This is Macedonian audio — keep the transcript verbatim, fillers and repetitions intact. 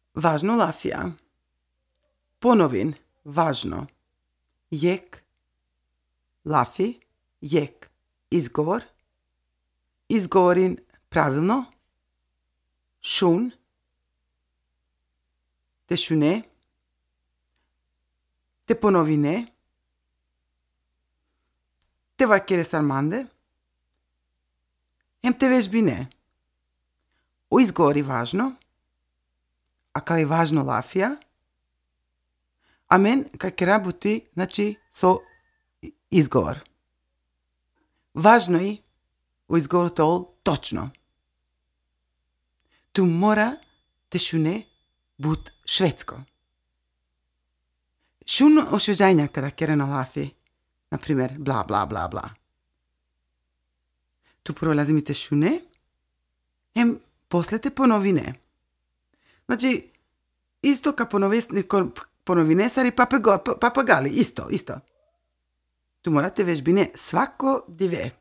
Важно лафија. Поновин. Важно. Јек. Лафи. Јек. Изговор. Изговорин правилно. Шун. Те шуне. Те поновине. Те вакере сарманде. Ем те вежбине. O izgovori važno, a kaj je važno lafija, a men kaj ke rabuti, znači, so izgovor. Važno je o izgovoru tol točno. Tu mora te šune but švedsko. Šun ošveđajnja kada kere na lafi, na primjer, bla, bla, bla, bla. Tu prolazi mi te šune, em posle te ponovine. Znači, isto ka ponovinesari papagali, isto, isto. Tu morate vežbine svako dive.